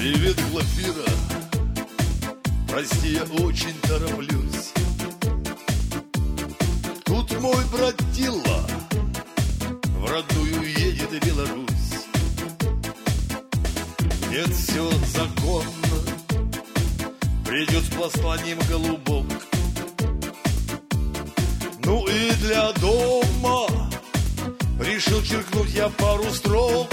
Привет, Глафира. Прости, я очень тороплюсь. Тут мой братила в родную едет в Беларусь. Нет, все законно, придет с посланием голубок. Ну и для дома решил черкнуть я пару строк.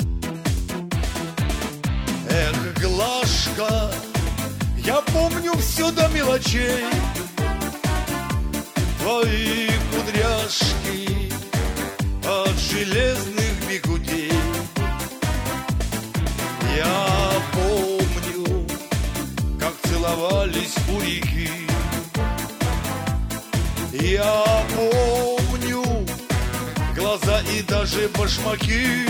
Эх, Глашка, я помню все до мелочей. Твои кудряшки от железных бигудей. Я помню, как целовались у реки. Я помню глаза и даже башмаки.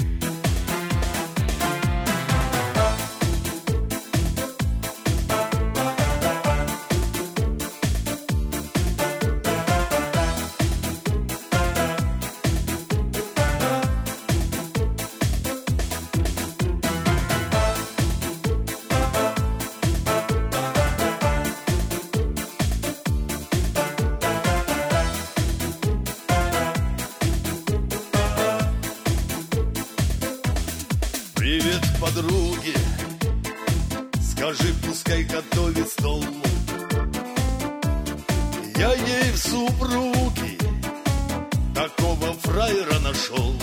Привет, подруге, скажи, пускай готовит стол. Я ей в супруги такого фраера нашел.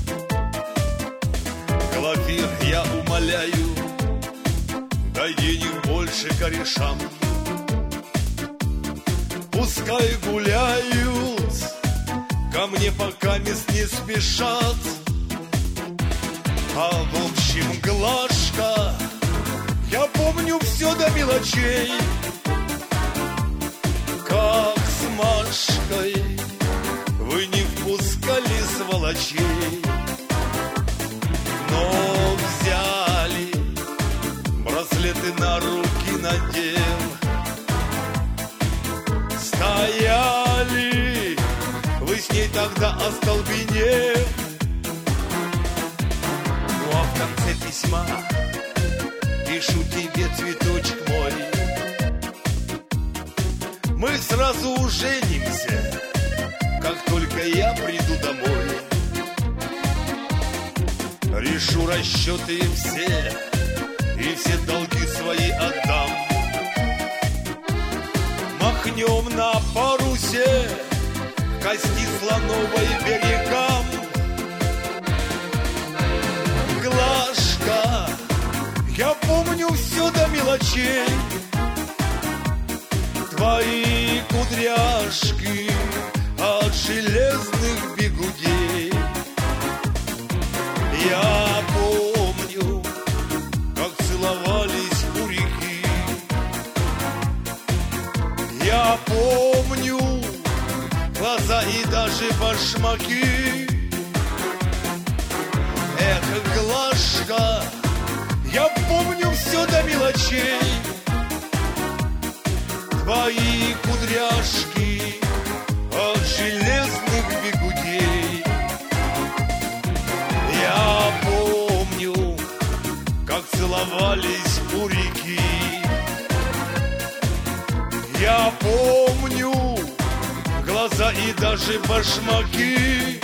Глафир, я умоляю, дай денег больше корешам. Пускай гуляют, ко мне пока мест не спешат. А в общем, Глашка, я помню все до мелочей. Как с Машкой вы не впускали сволочей, но взяли, браслеты на руки надев. Стояли вы с ней тогда остолбенев. А в конце письма пишу тебе, цветочек мой, мы сразу уженимся, как только я приду домой. Решу расчеты все и все долги свои отдам. Махнем на парусе к кости слоновой берегам. Глашка, я помню все до мелочей. Твои кудряшки от железных бигудей. Я помню, как целовались у реки. Я помню глаза и даже башмаки. Эх, Глашка, я помню все до мелочей. Твои кудряшки от железных бигудей. Я помню, как целовались у реки. Я помню глаза и даже башмаки.